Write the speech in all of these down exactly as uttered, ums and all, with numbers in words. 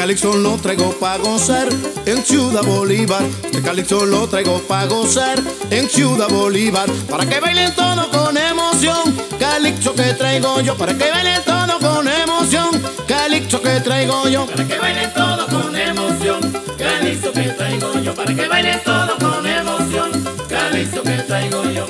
calixto lo traigo pa' gozar en Ciudad Bolívar. Este calixto lo traigo pa' gozar en Ciudad Bolívar. Para que bailen todo con emoción, calixto que traigo yo. Para que bailen todo con emoción, calixto que traigo yo. Para que bailen todo con emoción, calixto que traigo yo. Para que bailen todo con emoción, calixto que traigo yo.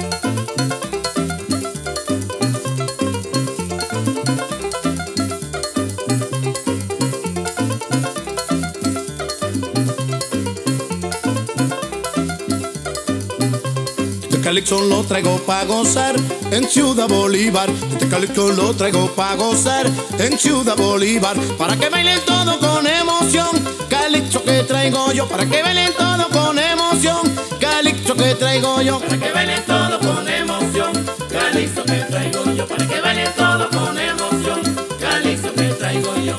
Calixto lo traigo pa' gozar en Ciudad Bolívar. Este calixto lo traigo pa' gozar en Ciudad Bolívar. Para que bailen todo con emoción, calixto que traigo yo. Para que bailen todo con emoción, calixto que traigo yo. Para que bailen todo con emoción, calixto que traigo yo. Para que bailen todo con emoción, calixto que traigo yo.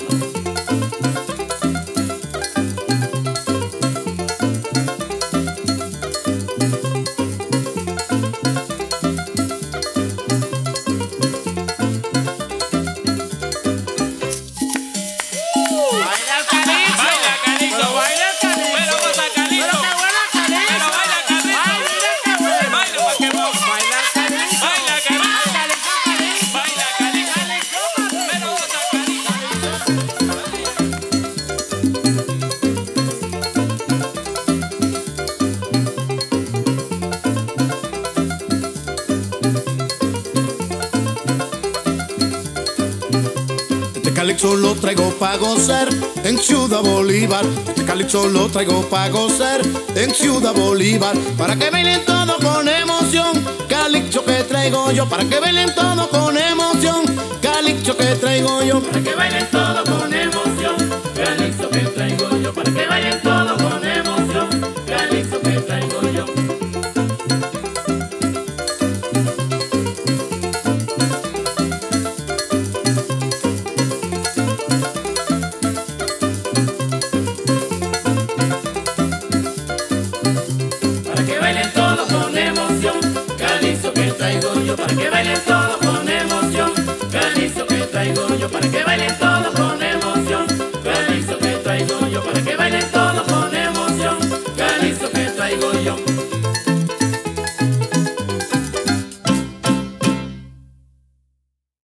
Calixto lo traigo pa' gozar en Ciudad Bolívar. Este calixto lo traigo pa' gozar en Ciudad Bolívar. Para que bailen todo con emoción, calixto que traigo yo. Para que bailen todo con emoción, calixto que traigo yo. Para que bailen todo con emoción, calixto que traigo yo. Para que bailen todo con emoción, calixto que traigo yo. Para que bailen todo con emoción, calixto que traigo yo. Para que bailen todo con emoción, calixto que traigo yo. Para que bailen todo con